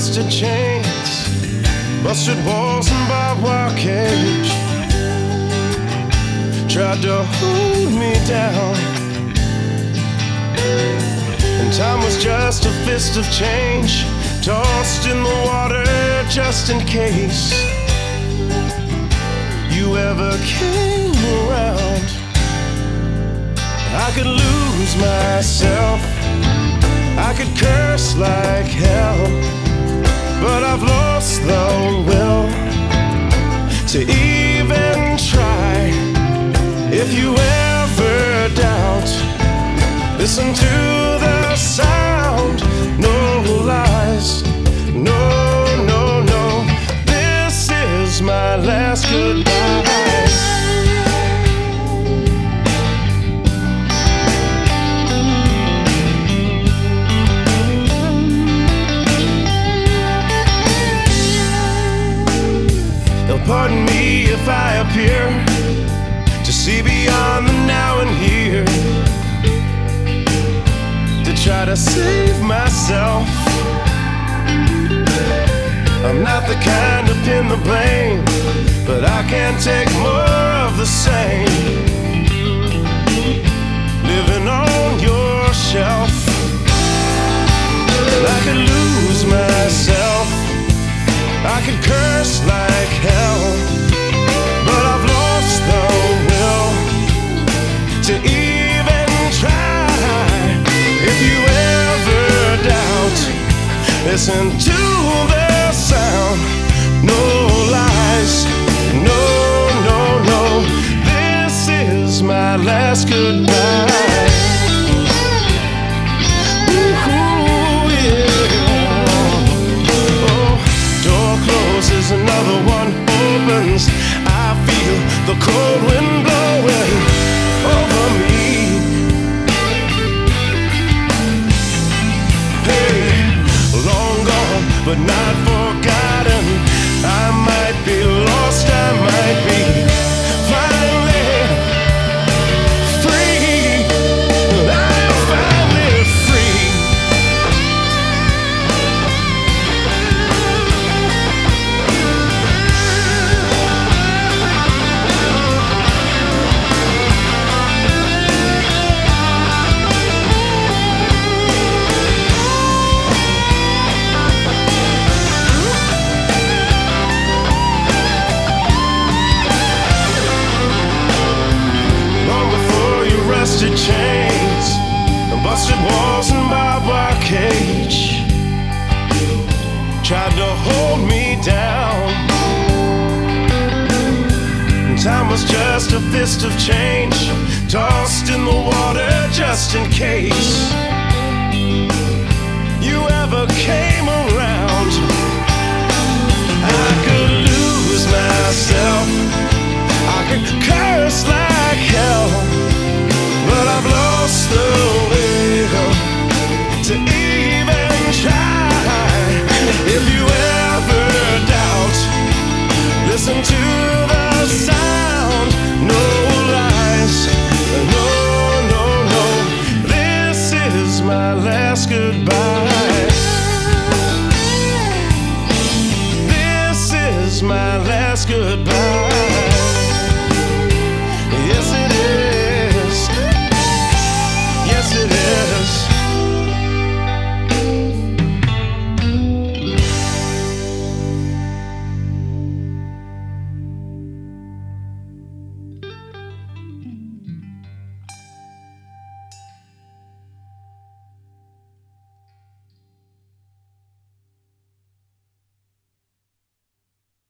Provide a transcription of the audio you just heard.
rusted chains, busted walls and barbed wire cage tried to hold me down, and time was just a fist of change tossed in the water just in case you ever came around. I could lose myself, I could curse like hell, but I've lost the will to even try. If you ever doubt, listen to the sound. No lies, no, no, no. This is my last goodbye. Pardon me if I appear to see beyond the now and here, to try to save myself. I'm not the kind to pin the blame, but I can't take more of the same. Living on your shelf, and I could lose myself, I could curse like hell, but I've lost the will to even try. If you ever doubt, listen to the sound. No lies, no, no, no. This is my last goodbye. Another one opens, I feel the cold wind blowing over me. Hey, long gone but not forgotten. I might be lost, I might be finally free. I'm finally free. Rusted chains, busted walls and barbed wire cage tried to hold me down, and time was just a fist of change tossed in the water just in case you ever came around. I could lose myself, I could curse like hell, but I've lost the will to even try. If you ever doubt, listen to the sound. No lies, no, no, no. This is my last goodbye. This is my last goodbye.